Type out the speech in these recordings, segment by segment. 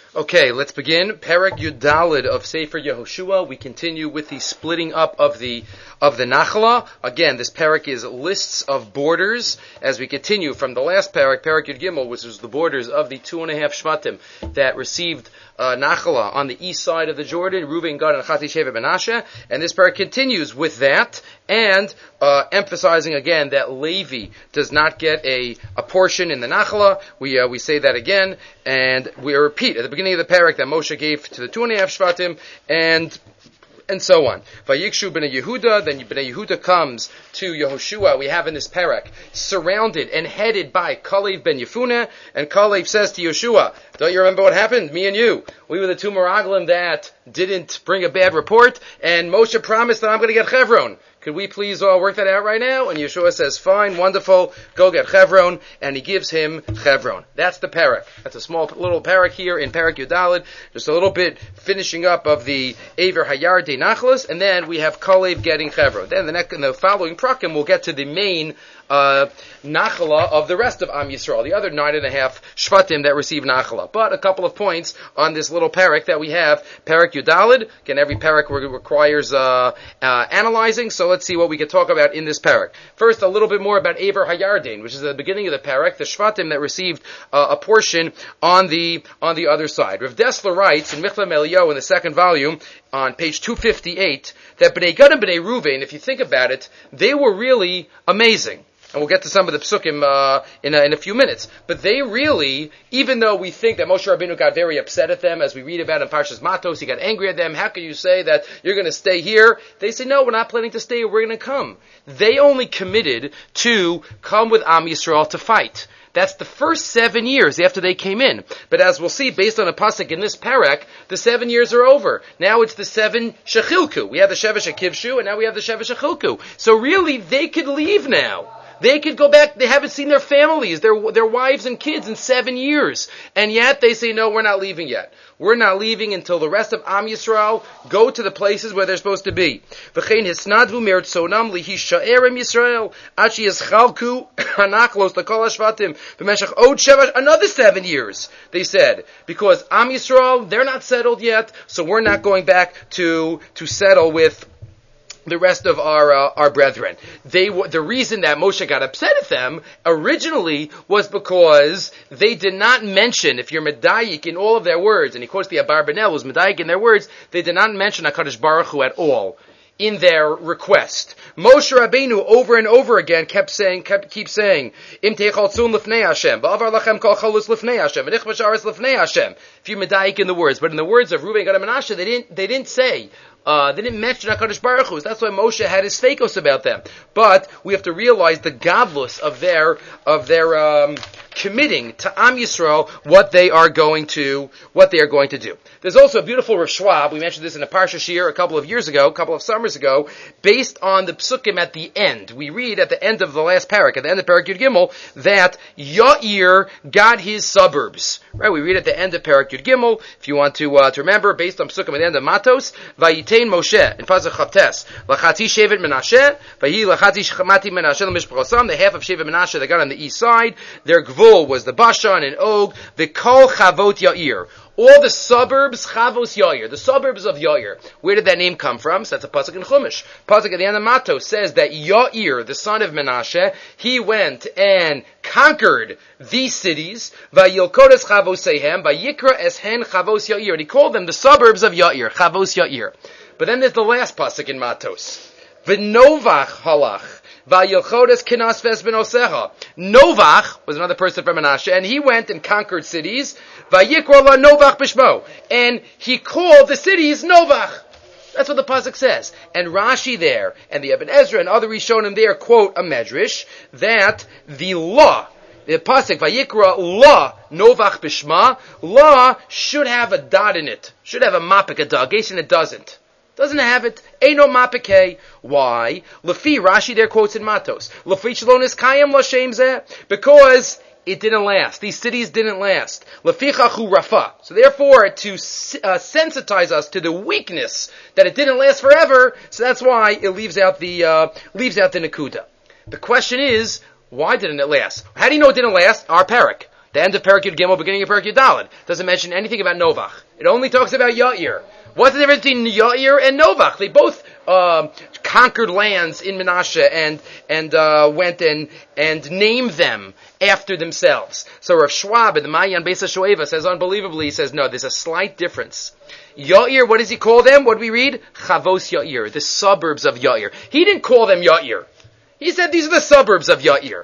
Okay, let's begin. Perek Yudalid of Sefer Yehoshua. We continue with the splitting up of the Nachla. Again, this perek is lists of borders as we continue from the last perek, Perek Yud Gimel, which is the borders of the 2.5 Shvatim that received Nachla on the east side of the Jordan, Reuven, Gad, and Chati Shevet Menashe. And this perek continues with that and emphasizing again that Levi does not get a portion in the Nachla. We say that again, and we repeat at the beginning of the perek that Moshe gave to the 2.5 Shvatim, and so on. Vayikshu b'nei Yehuda, then b'nei Yehuda comes to Yehoshua. We have in this perek, surrounded and headed by Kalev ben Yefuneh, and Kalev says to Yehoshua, don't you remember what happened? Me and you. We were the two Meraglim that didn't bring a bad report, and Moshe promised that I'm going to get Chevron. Could we please work that out right now? And Yeshua says, fine, wonderful, go get Chevron, and he gives him Chevron. That's the perek. That's a small little perek here in Perek Yudalid, just a little bit finishing up of the Aver Hayar de Nachlas, and then we have Kalev getting Chevron. Then in the following prakim, we'll get to the main Nachala of the rest of Am Yisrael, the other 9.5 Shvatim that receive Nachala. But a couple of points on this little perek that we have, Perek Yudalid. Again, every perek requires analyzing, so let's see what we can talk about in this perek. First, a little bit more about Aver Hayardin, which is the beginning of the perek, the Shvatim that received a portion on the other side. Rav Dessler writes in Michlam Eliyahu in the second volume, on page 258, that Bnei Gad and Bnei Reuven, if you think about it, they were really amazing. And we'll get to some of the psukim in a few minutes. But they really, even though we think that Moshe Rabbeinu got very upset at them, as we read about in Parshas Matos, he got angry at them. How can you say that you're going to stay here? They say, no, we're not planning to stay. We're going to come. They only committed to come with Am Yisrael to fight. That's the first 7 years after they came in. But as we'll see, based on a pasuk in this perek, the 7 years are over. Now it's the 7 shechilku. We have the Shevesh Akivshu, and now we have the Shevesh Achilku. So really, they could leave now. They could go back, they haven't seen their families, their wives and kids in 7 years. And yet they say, no, we're not leaving yet. We're not leaving until the rest of Am Yisrael go to the places where they're supposed to be. V'chein hisnadvu me'ertzonam lihishaerem Yisrael achi yischalku hanachlos l'kol hashvatim b'meshach od shevash, another 7 years, they said. Because Am Yisrael, they're not settled yet, so we're not going back to settle with the rest of our brethren. The reason that Moshe got upset at them originally was because they did not mention, if you're medayik in all of their words, and he quotes the Abarbanel who's medayik in their words, they did not mention HaKadosh Baruch Hu at all in their request. Moshe Rabbeinu over and over again keeps saying, Im teichaltzun lifnei Hashem, ba'avar lachem kol chalus lifnei Hashem, v'nichbash aretz lifnei Hashem. If you're medayik in the words, but in the words of Reuven, Gad, and Menashe, they didn't say. They didn't mention HaKadosh Baruch Hu. That's why Moshe had his fakos about them. But we have to realize the gadlus of their committing to Am Yisrael what they are going to do. There's also a beautiful Rav Schwab. We mentioned this in a Parsha Shir a couple of summers ago, based on the psukim at the end. We read at the end of the last parak, at the end of Parak Yud Gimel, that Yair got his suburbs. Right? We read at the end of Parak Yud Gimel, if you want to remember, based on psukim at the end of Matos, Vayitain Moshe in Pasuk Chavtes, Lachati Shevet Menashe, Vayi Lachati Shemati Menashe L'Mishpachosam, the half of Shevet Menashe that got on the east side, their gvul was the Bashan and Og, the Kol Chavot Yair. All the suburbs, Chavos Yair, the suburbs of Yair. Where did that name come from? So that's a pasuk in Chumash. Pasuk at the end of Matos says that Yair, the son of Menashe, he went and conquered these cities, Vayilkodes Chavosehem, Vayikra Eshen Chavos Yair, and he called them the suburbs of Yair, Chavos Yair. But then there's the last pasuk in Matos. V'novach halach. Vayilchodes kinas ves benosecha. Novach was another person from Menashe, and he went and conquered cities. Vayikra la Novach b'shmo, and he called the cities Novach. That's what the pasuk says. And Rashi there, and the Ibn Ezra and other Rishonim there quote a medrash that the law, the pasuk Vayikra la Novach b'shma, law should have a dot in it, should have a mapik, a dagation. It doesn't. Doesn't have it. Eino mapike. Why? Lefi, Rashi there quotes in Matos. Lefi shalonis kayam l'shem zeh. Because it didn't last. These cities didn't last. Lefi chachu rafa. So therefore, to sensitize us to the weakness that it didn't last forever, so that's why it leaves out the Nakuda. The question is, why didn't it last? How do you know it didn't last? Our perek. The end of Perek Yud Gimel, beginning of Perek Yud Daled. Doesn't mention anything about Novach. It only talks about Yair. What's the difference between Yair and Novach? They both conquered lands in Menashe and went and named them after themselves. So Rav Schwab in the Mayan Beis HaShoeva says unbelievably, he says, no, there's a slight difference. Yair, what does he call them? What do we read? Chavos Yair, the suburbs of Yair. He didn't call them Yair. He said these are the suburbs of Yair.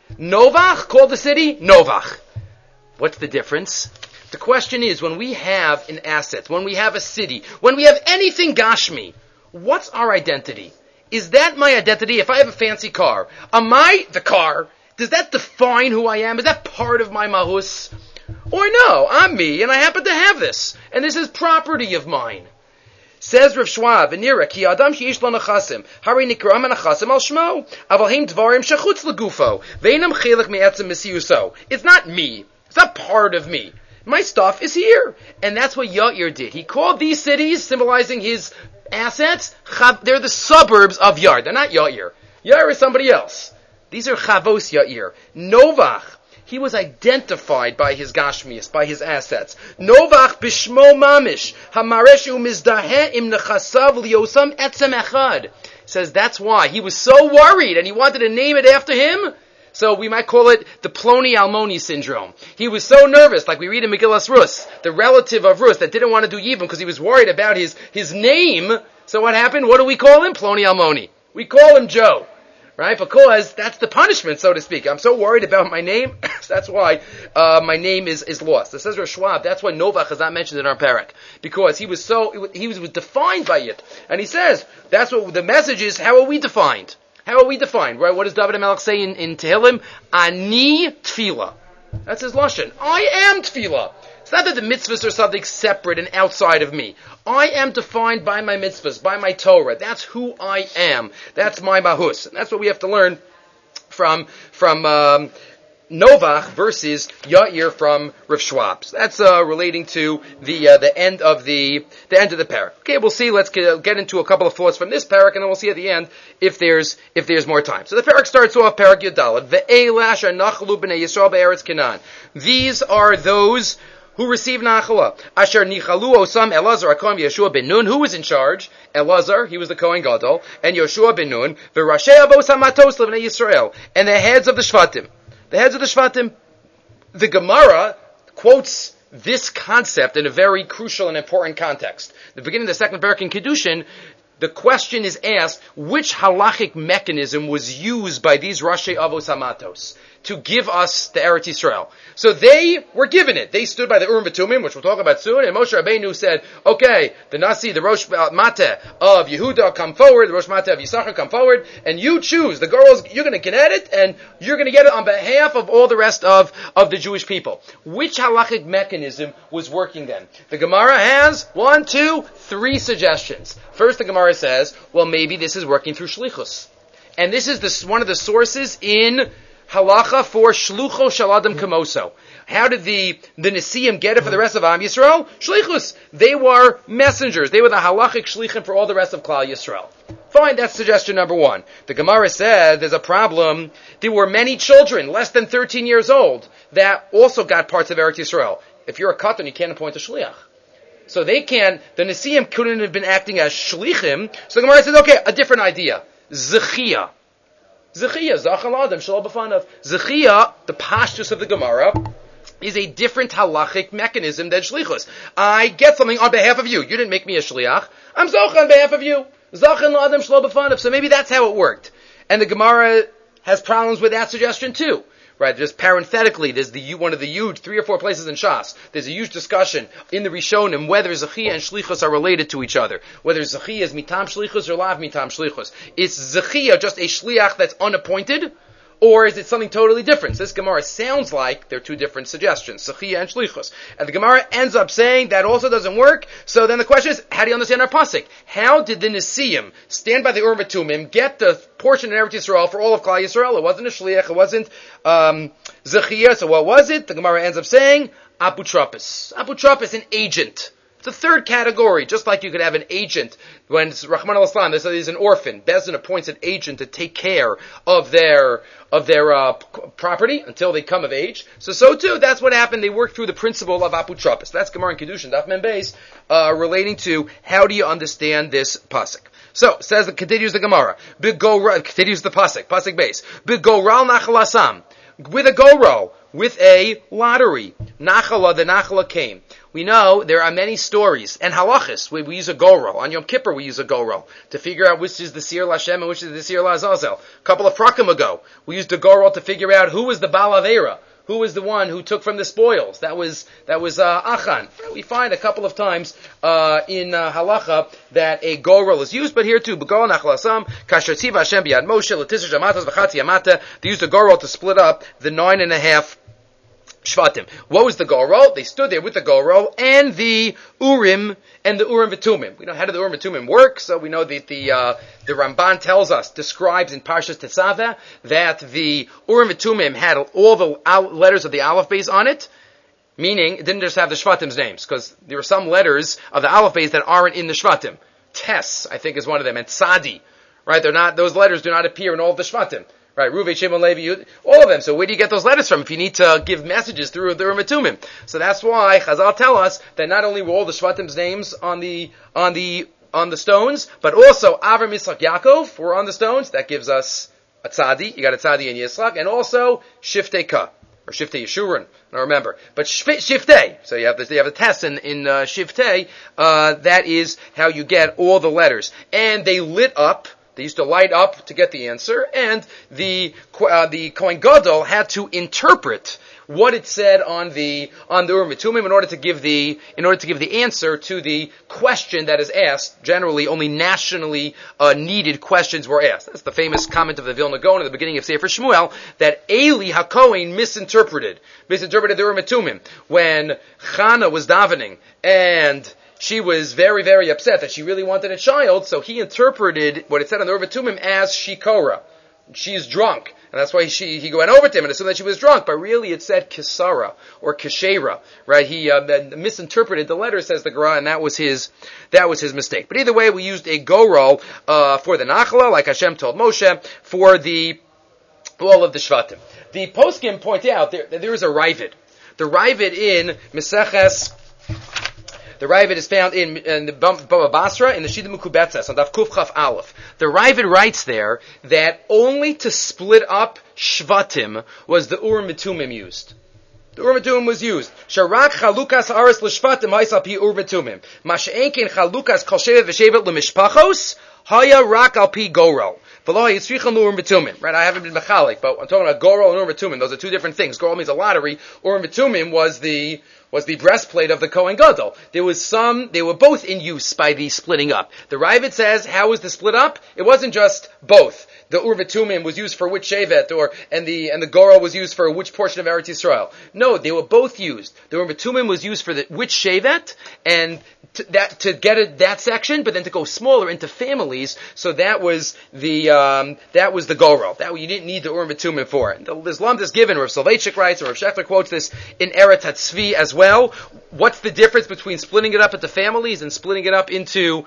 Novach called the city Novach. What's the difference? The question is, when we have an asset, when we have a city, when we have anything Gashmi, what's our identity? Is that my identity? If I have a fancy car, am I the car? Does that define who I am? Is that part of my mahus? Or no, I'm me, and I happen to have this, and this is property of mine. Says Rav Schwab, "Nira ki adam sheish lo nechasim, hari nikram nechasim al shmo, aval heim dvarim shechutz legufo, veinam chelik me'etzem mesiuso." It's not me. It's not part of me. My stuff is here. And that's what Yair did. He called these cities, symbolizing his assets, they're the suburbs of Yair. They're not Yair. Yair is somebody else. These are Chavos Yair. Novach, he was identified by his Gashmias, by his assets. Novach bishmo mamish, hamareshu mizdahe im nechasav liosam etzem echad. Says that's why. He was so worried and he wanted to name it after him. So we might call it the Ploni Almoni syndrome. He was so nervous, like we read in Megillas Rus, the relative of Rus that didn't want to do Yibum because he was worried about his name. So what happened? What do we call him? Ploni Almoni. We call him Joe. Right? Because that's the punishment, so to speak. I'm so worried about my name, so that's why my name is lost. It says Rav Schwab, that's why Novach is not mentioned in our parak. Because he was defined by it. And he says, that's what the message is, how are we defined? How are we defined? Right? What does David HaMelech say in Tehillim? Ani tefillah. That's his lashon. I am tefillah. It's not that the mitzvahs are something separate and outside of me. I am defined by my mitzvahs, by my Torah. That's who I am. That's my mahus. And that's what we have to learn from Novach versus Yair from Rav Schwab. So that's relating to the end of the parak. Okay, we'll see. Let's get into a couple of thoughts from this parak, and then we'll see at the end if there's more time. So the parak starts off parak Yudalad. Ve'ela asher nachlu b'nei Yisrael be'eretz Canaan. These are those who received Nachala. Asher nichalu osam Elazar HaKohen Yeshua ben Nun. Who was in charge? Elazar, he was the Kohen Gadol, and Yeshua ben Nun. V'rashei avos hamatos l'bnei Yisrael, and the heads of the Shvatim. The heads of the Shvatim. The Gemara quotes this concept in a very crucial and important context. The beginning of the second parak in Kedushin, the question is asked, which halachic mechanism was used by these Rashi Avos Hamatos to give us the Eretz Yisrael? So they were given it. They stood by the Urim V'Tumim, which we'll talk about soon, and Moshe Rabbeinu said, okay, the Nasi, the Rosh Mate of Yehuda, come forward, the Rosh Mate of Yisachar, come forward, and you choose. The girls, you're going to get it, and you're going to get it on behalf of all the rest of the Jewish people. Which halachic mechanism was working then? The Gemara has 1, 2, 3 suggestions. First, the Gemara says, well, maybe this is working through Shlichus. And this is one of the sources in Halacha for Shlucho Shaladam Kamoso. How did the Nesiim get it for the rest of Am Yisrael? Shlichus. They were messengers. They were the halachic shlichim for all the rest of Klal Yisrael. Fine, that's suggestion number 1. The Gemara said there's a problem. There were many children, less than 13 years old, that also got parts of Eretz Yisrael. If you're a katan, you can't appoint a shliach. So the Nesiim couldn't have been acting as shlichim. So the Gemara says, okay, a different idea. Zechiyah, Zachal Adam, Shalom B'fanav. Zechiyah, the pashtus of the Gemara, is a different halachic mechanism than shlichus. I get something on behalf of you. You didn't make me a shliach. I'm zoch on behalf of you. Zachal Adam, Shalom B'fanav. So maybe that's how it worked. And the Gemara has problems with that suggestion too. Right, just parenthetically, there's one of the huge 3 or 4 places in Shas. There's a huge discussion in the Rishonim whether Zechiyah and Shlichus are related to each other. Whether Zechiyah is mitam Shlichus or lav mitam Shlichus. Is Zechiyah just a Shliach that's unappointed? Or is it something totally different? So this Gemara sounds like they're 2 different suggestions, Zechiyah and Shlichus. And the Gemara ends up saying that also doesn't work. So then the question is, how do you understand our pasuk? How did the Nesiim stand by the Urim V'Tumim, get the portion in Eretz Yisrael for all of Klal Yisrael? It wasn't a Shliach, it wasn't Zechiyah. So what was it? The Gemara ends up saying, Aputrapis. Aputrapis, an agent. It's a third category, just like you could have an agent when Rahman al-Islam, there's an orphan. Bezdin appoints an agent to take care of their property until they come of age. So too, that's what happened. They worked through the principle of apotropos. That's Gemara and Kedushin, Daf Mem Beis, relating to how do you understand this pasuk. So, continues the Gemara. Continues the pasuk Beis. Bigoral nachalasam. With a go-roll, with a lottery. Nachala, the Nachala came. We know there are many stories, and halachas, we use a go-roll. On Yom Kippur we use a go-roll to figure out which is the Seir Lashem and which is the Seir Lazazel. A couple of prakim ago, we used a go-roll to figure out who was the Baal Aveira, who was the one who took from the spoils. That was Achan. We find a couple of times in halacha that a go-roll is used, but here too, B'gol Nachalasam, Kasher Tziva Hashem B'yad Moshe, L'tisr Shamatas V'chatzi Amata, they used a go-roll to split up the 9.5 Shvatim. What was the go-roll? They stood there with the go-roll and the Urim and the Urim V'tumim. We know how did the Urim V'tumim work, so we know that the Ramban tells us, describes in Parshas Tetzaveh, that the Urim V'tumim had all the letters of the Aleph Beis on it, meaning it didn't just have the Shvatim's names, because there are some letters of the Aleph Beis that aren't in the Shvatim. Tes, I think, is one of them, and Tzadi. Right? Those letters do not appear in all of the Shvatim. Right, Reuven, Shimon, Levi, all of them. So where do you get those letters from if you need to give messages through the Urim Tumim? So that's why Chazal tell us that not only were all the Shvatim's names on the stones, but also Avram, Yitzchak, Yaakov were on the stones. That gives us a Tzadi. You got a Tzadi and Yitzchak, and also Shiftei Ka or Shiftei Yeshurun. I don't remember, but Shiftei. So you have the test in Shiftei. That is how you get all the letters, and they lit up. They used to light up to get the answer, and the Kohen Gadol had to interpret what it said on the Urim Tumim in order to give the answer to the question that is asked. Generally, only nationally needed questions were asked. That's the famous comment of the Vilna Gaon at the beginning of Sefer Shmuel that Eli HaKohen misinterpreted the Urim Tumim when Chana was davening and she was very, very upset that she really wanted a child, so he interpreted what it said on the Urim Tumim as Shikora. She's drunk. And that's why he went over to him and assumed that she was drunk, but really it said Kisara, or Keshera, right? He misinterpreted the letter, says the Gemara, and that was his mistake. But either way, we used a go-roll, for the Nachla, like Hashem told Moshe, for all of the Shvatim. The Poskim point out, there is a Ravid. The Ravid in Meseches, the Ravid is found in the Baba Basra in the Shida Mukubetzes on Daf Kuf Chaf Aleph. The Ravid writes there that only to split up Shvatim was the Urim Tumim used. The Urim Tumim was used. Sharak chalukas aris l'shvatim ha'isal pi Urim Tumim. Masha'enkin chalukas kol shevet v'shevet l'mishpachos haya rak al pi gorel. Right, I haven't been mechalik, but I'm talking about Gorel and Urim Tumim. Those are two different things. Gorel means a lottery. Urim Tumim was the breastplate of the Kohen Gadol. They were both in use by the splitting up. The Ravid says, how was the split up? It wasn't just both. The Urim Tumim was used for which Shevet, and the Gorel was used for which portion of Eretz Yisrael. No, they were both used. The Urim Tumim was used for which Shevet, and to get that section, but then to go smaller into families. So that was the Gorel. That you didn't need the Urim Tumim for it. This lump is given. Rav Soloveitchik writes, or Rav Shechler quotes this in Eretz HaTzvi as well. What's the difference between splitting it up into families and splitting it up into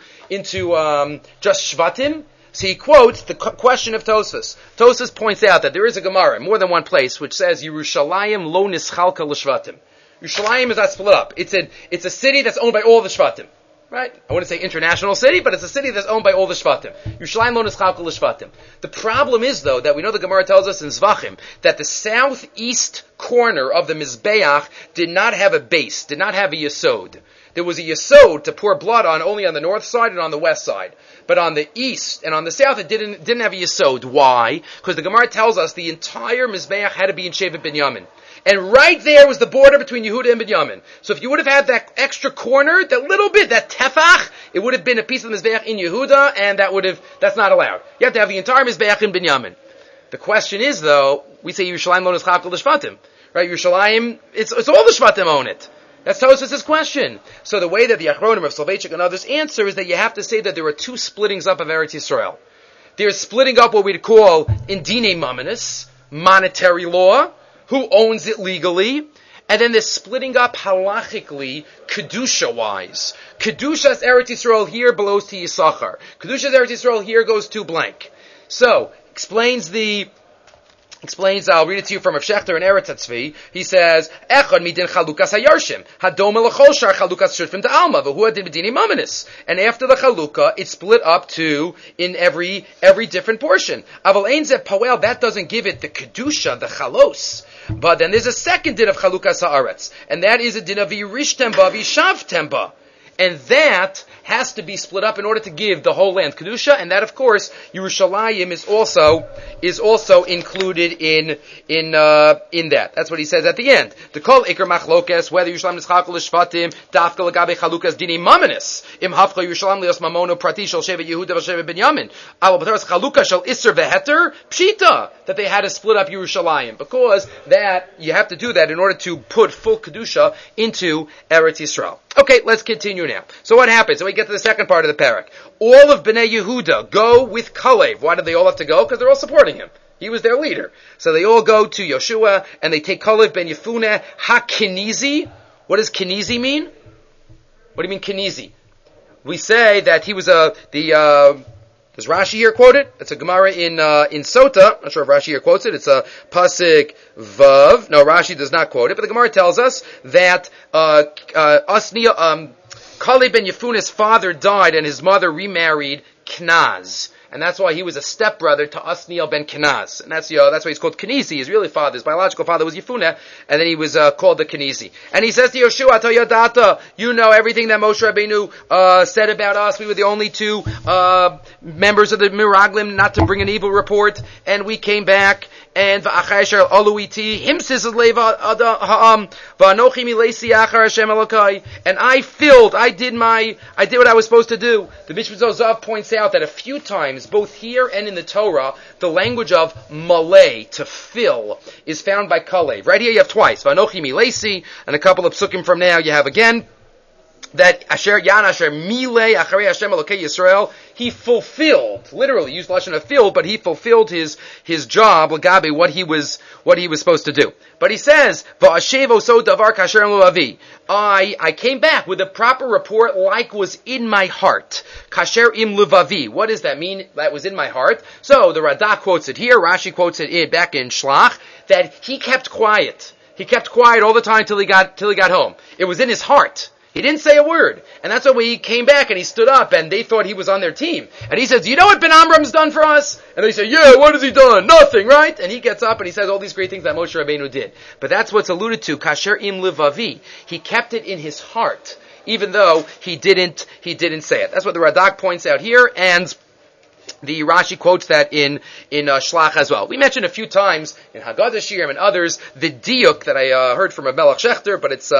just Shvatim? So he quotes the question of Tosfos. Tosfos points out that there is a Gemara in more than one place which says Yerushalayim lo nischalka l'shvatim. Yerushalayim is not split up. It's a city that's owned by all the Shvatim. Right? I wouldn't say international city, but it's a city that's owned by all the Shvatim. Yerushalayim lo nischalka l'shvatim. The problem is, though, that we know the Gemara tells us in Zvachim that the southeast corner of the Mizbeach did not have a base, did not have a yesod. There was a yesod to pour blood on only on the north side and on the west side. But on the east and on the south, it didn't have a yesod. Why? Because the Gemara tells us the entire Mizbeach had to be in Shevet Binyamin. And right there was the border between Yehuda and Binyamin. So if you would have had that extra corner, that little bit, that tefach, it would have been a piece of the Mizbeach in Yehuda, and that's not allowed. You have to have the entire Mizbeach in Binyamin. The question is, though, we say Yerushalayim lo nischalka l'shvatim. Right? Yerushalayim, it's all the Shvatim own it. That's Tosfos' question. So the way that the Achronim of Soloveitchik and others answer is that you have to say that there are two splittings up of Eretz Yisrael. There's splitting up what we'd call in Dine Mamanis, monetary law, who owns it legally, And then they're splitting up halachically, Kedusha-wise. Kedusha's Eretz Yisrael here belongs to Yisachar. Kedusha's Eretz Yisrael here goes to blank. So, I'll read it to you from Rav Shechter in Eretz HaTzvi. He says, Echad midin chalukas hayarshim, hadom elachol shar chalukas shurfim ta'alma, v'hu adin b'dini mamanis. And after the chalukah, it's split up to, in every different portion. Aval ein zeh poel, that doesn't give it the kedusha, the chalos. But then there's a second din of chalukas haaretz, and that is a din of yirishtem ba v'yishavtem ba. And that has to be split up in order to give the whole land kedusha, and that, of course, Yerushalayim is also included in that. That's what he says at the end. The kol ikar machlokes, whether Yerushalayim is chakol shvatim, dafka lagabe chalukas dini mamanis, im hafcha Yerushalayim lios mamono prati shel shevet Yehuda v'shevet Binyamin, aval b'taras chaluka shel iser veheter pshita, that they had to split up Yerushalayim, because that you have to do that in order to put full kedusha into Eretz Yisrael. Okay, let's continue now. So what happens? So we get to the second part of the parak. All of Bnei Yehuda go with Kalev. Why did they all have to go? Because they're all supporting him. He was their leader. So they all go to Yoshua, and they take Kalev ben Yefuneh ha-Kenizi. What does Kenizi mean? What do you mean Kenizi? We say that he was does Rashi here quote it? It's a Gemara in Sota. Not sure if Rashi here quotes it. It's a Pasik Vav. No, Rashi does not quote it, but the Gemara tells us that Kalev ben Yefuneh's father died and his mother remarried Kenaz. And that's why he was a stepbrother to Asniel ben Kenaz. And that's why he's called Kenizi. His really father, his biological father was Yefuneh, and then he was called the Kenizi. And he says to Yoshua, Toyadata, you know everything that Moshe Rabbeinu said about us. We were the only two members of the Miraglim not to bring an evil report, and we came back. And v'achayshar aluiti himsis leva ha'am v'anochi milesi achar Hashem Elokai. And I did what I was supposed to do. The Mishpat Zozav points out that a few times, both here and in the Torah, the language of malay, to fill, is found by Kalev. Right here you have twice, v'anochi milesi, and a couple of psukim from now you have again, that Asher Yan Asher Milei Acharei Hashem Elokei Yisrael, he fulfilled, literally used lashon of filled, but he fulfilled his job, Lagabe, what he was supposed to do. But he says, Va'ashev oso davar kasher lo avi. I came back with a proper report like was in my heart. Kasher im levavi. What does that mean? That was in my heart. So the Radak quotes it here, Rashi quotes it back in Shlach, that he kept quiet. He kept quiet all the time till he got home. It was in his heart. He didn't say a word. And that's why he came back and he stood up and they thought he was on their team. And he says, you know what Ben Amram's done for us? And they say, yeah, what has he done? Nothing, right? And he gets up and he says all these great things that Moshe Rabbeinu did. But that's what's alluded to, Kasher im levavi. He kept it in his heart, even though he didn't say it. That's what the Radak points out here, and the Rashi quotes that in Shlach as well. We mentioned a few times in Haggadah Shirim and others the diuk that I heard from a Melech Shechter, but it's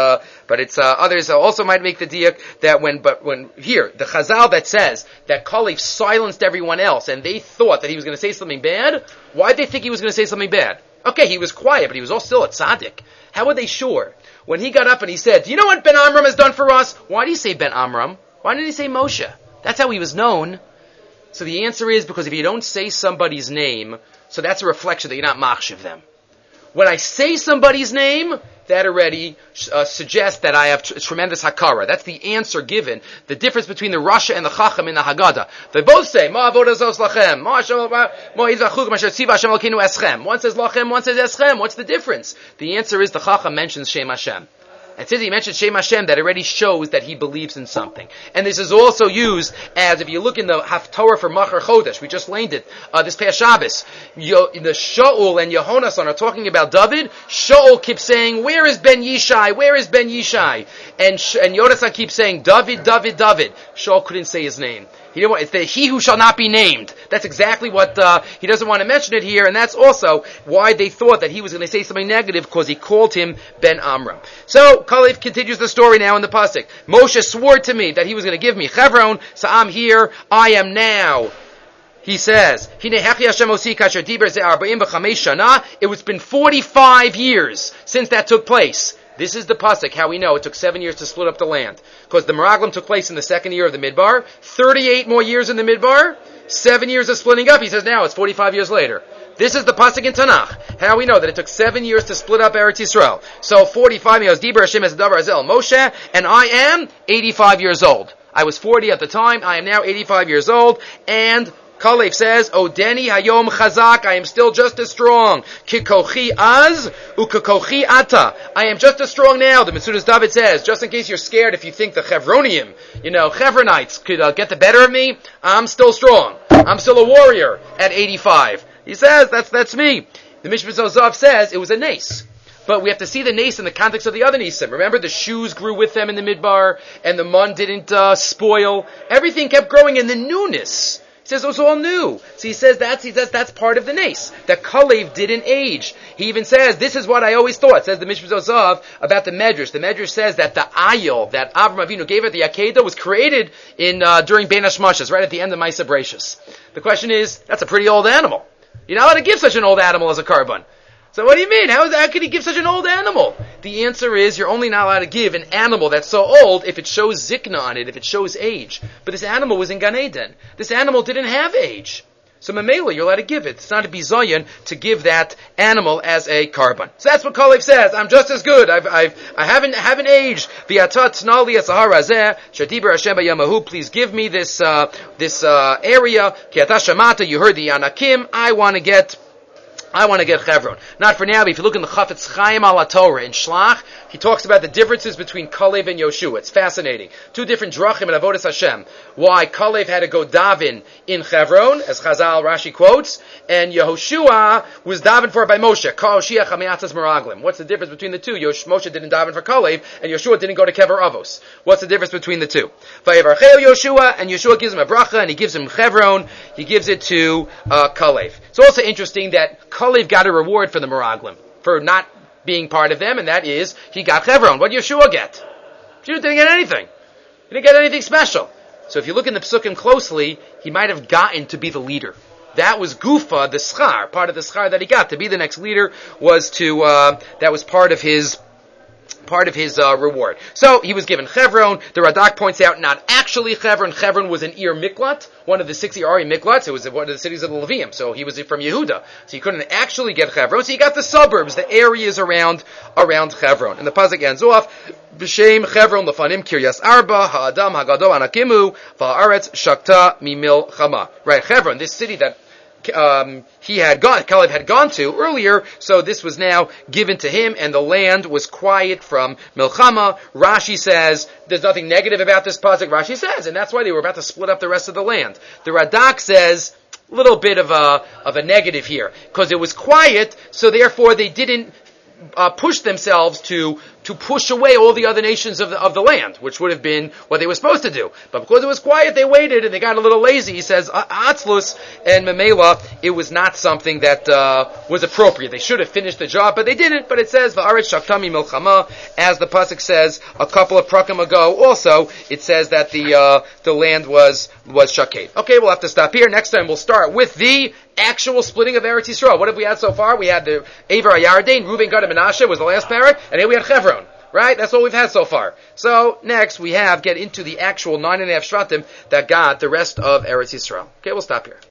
others also might make the diuk that when here the Chazal that says that Kalev silenced everyone else and they thought that he was going to say something bad. Why did they think he was going to say something bad? Okay, he was quiet, but he was all still a tzaddik. How were they sure? When he got up and he said, "Do you know what Ben Amram has done for us?" Why did he say Ben Amram? Why did he say Moshe? That's how he was known. So the answer is because if you don't say somebody's name, so that's a reflection that you're not machshiv them. When I say somebody's name, that already suggests that I have tremendous hakara. That's the answer given. The difference between the Rasha and the Chacham in the Haggadah. They both say, Ma avodah zos lachem, Ma yizvachuk masher tziva Hashem Elokeinu eschem. One says lachem, one says eschem. What's the difference? The answer is the Chacham mentions Shem Hashem. And since he mentioned Shem Hashem, that already shows that he believes in something. And this is also used as, if you look in the Haftorah for Machar Chodesh, we just learned it, this past Shabbos, the Shaul and Yehonasan are talking about David. Shaul keeps saying, where is Ben Yishai? Where is Ben Yishai? And Yonasan keeps saying, David, David, David. Shaul couldn't say his name. It's the he who shall not be named. That's exactly what, he doesn't want to mention it here, and that's also why they thought that he was going to say something negative, because he called him Ben Amram. So, Kalev continues the story now in the Pasuk. Moshe swore to me that he was going to give me Chevron, so I'm here, I am now. He says, it's been 45 years since that took place. This is the pasuk, how we know it took 7 years to split up the land. Because the Meraglim took place in the second year of the Midbar, 38 more years in the Midbar, 7 years of splitting up. He says now it's 45 years later. This is the pasuk in Tanakh. How we know that it took 7 years to split up Eretz Yisrael. So 45 years, Diber Hashem es davar azel Moshe, and I am 85 years old. I was 40 at the time, I am now 85 years old, and Kalev says, Odeni hayom chazak, I am still just as strong. Kikochi az, ukakochi ata. I am just as strong now, the Metzudas David says, just in case you're scared if you think the Chevroniim, Chevronites could get the better of me, I'm still strong. I'm still a warrior at 85. He says, that's me. The Mishpat Zozav says, it was a nace. But we have to see the nace in the context of the other nisim. Remember, the shoes grew with them in the midbar, and the mun didn't spoil. Everything kept growing in the newness. He says it was all new. So he says that's part of the nace. That Kalev didn't age. He even says, this is what I always thought, says the Mishpat Zozav about the Medrash. The Medrash says that the ayil that Avram Avinu gave at the Akedah was created during Bein Hashmashas, right at the end of Ma'aseh Bereishis. The question is, that's a pretty old animal. You're not allowed to give such an old animal as a korban. So what do you mean? How could he give such an old animal? The answer is, you're only not allowed to give an animal that's so old if it shows zikna on it, if it shows age. But this animal was in Gan Eden. This animal didn't have age. So Mamela, you're allowed to give it. It's not a bizayon to give that animal as a korban. So that's what Kalev says. I'm just as good. I haven't aged. V'atat tnali asahar hazeh shetiber Hashem b'yamahu. Please give me this area. Ki ata shamata. You heard the Anakim. I want to get Chevron. Not for now, but if you look in the Chafetz Chaim al Torah in Shlach, he talks about the differences between Kalev and Yoshua. It's fascinating. Two different drachim in Avodas Hashem. Why Kalev had to go daven in Chevron, as Chazal Rashi quotes, and Yehoshua was daven for by Moshe. Ka Hoshiach HaMe'atzas Meraglim. What's the difference between the two? Moshe didn't daven for Kalev, and Yoshua didn't go to Kever Avos. What's the difference between the two? Vayevarcheu Yoshua, and Yoshua gives him a bracha, and he gives him Chevron. He gives it to Kalev. It's also interesting that Kalev got a reward for the Meraglim, for not being part of them, and that is, he got Chevron. What did Yeshua get? Yeshua didn't get anything. He didn't get anything special. So if you look in the Psukim closely, he might have gotten to be the leader. That was Gufa, the schar, part of the schar that he got. To be the next leader was that was part of his reward. So he was given Chevron. The Radak points out not actually Chevron. Chevron was an Ir Miklat, one of the 60 Ari Miklats. It was one of the cities of the Levium. So he was from Yehuda. So he couldn't actually get Chevron. So he got the suburbs, the areas around Chevron. And the pasuk ends off, B'Shem Chevron Lefanim Kiryas Arba Ha'adam Hagado Anakimu Va'aretz Shakta Mimil Chama. Right, Chevron, this city that Kalev had gone to earlier, so this was now given to him, and the land was quiet from Milchama. Rashi says, there's nothing negative about this pasuk. Rashi says, and that's why they were about to split up the rest of the land. The Radak says, a little bit of a negative here, because it was quiet, so therefore they didn't push themselves to push away all the other nations of the land, which would have been what they were supposed to do. But because it was quiet, they waited and they got a little lazy. He says, Atzlus and Memela, it was not something that was appropriate. They should have finished the job, but they didn't. But it says, Va'aretz Shaktami Milchama, as the pasuk says a couple of prakim ago. Also, it says that the land was shaked. Okay, we'll have to stop here. Next time we'll start with the actual splitting of Eretz Yisrael. What have we had so far? We had the Aver Ayardain, Reuven, Gad, and Menashe was the last parak, and here we had Chevron. Right? That's what we've had so far. So, next we get into the actual 9.5 Shvatim that got the rest of Eretz Yisrael. Okay, we'll stop here.